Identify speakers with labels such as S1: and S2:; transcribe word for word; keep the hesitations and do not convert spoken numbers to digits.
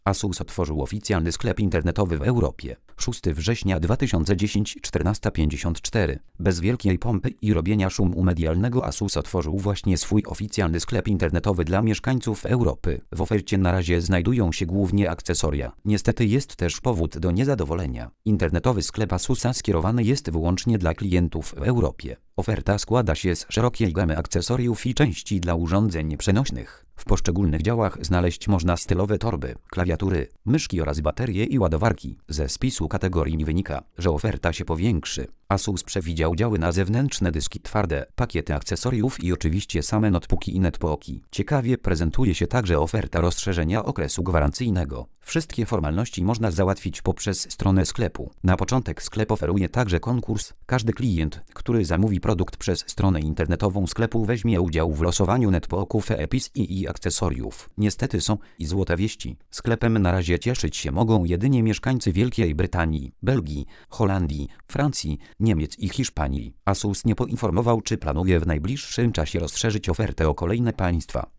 S1: Asus otworzył oficjalny sklep internetowy w Europie. szóstego września dwa tysiące dziesiątego czternaста pięćdziesiąt cztery. Bez wielkiej pompy i robienia szumu medialnego Asus otworzył właśnie swój oficjalny sklep internetowy dla mieszkańców Europy. W ofercie na razie znajdują się głównie akcesoria. Niestety jest też powód do niezadowolenia. Internetowy sklep Asusa skierowany jest wyłącznie dla klientów w Europie. Oferta składa się z szerokiej gamy akcesoriów i części dla urządzeń przenośnych. W poszczególnych działach znaleźć można stylowe torby, klawiatury, myszki oraz baterie i ładowarki. Ze spisu kategorii wynika, że oferta się powiększy. Asus przewidział działy na zewnętrzne dyski twarde, pakiety akcesoriów i oczywiście same notebooki i netbooki. Ciekawie prezentuje się także oferta rozszerzenia okresu gwarancyjnego. Wszystkie formalności można załatwić poprzez stronę sklepu. Na początek sklep oferuje także konkurs. Każdy klient, który zamówi produkt przez stronę internetową sklepu, weźmie udział w losowaniu netbooków e-Epis i akcesoriów. Niestety są i złote wieści. Sklepem na razie cieszyć się mogą jedynie mieszkańcy Wielkiej Brytanii, Belgii, Holandii, Francji, Niemiec i Hiszpanii. Asus nie poinformował, czy planuje w najbliższym czasie rozszerzyć ofertę o kolejne państwa.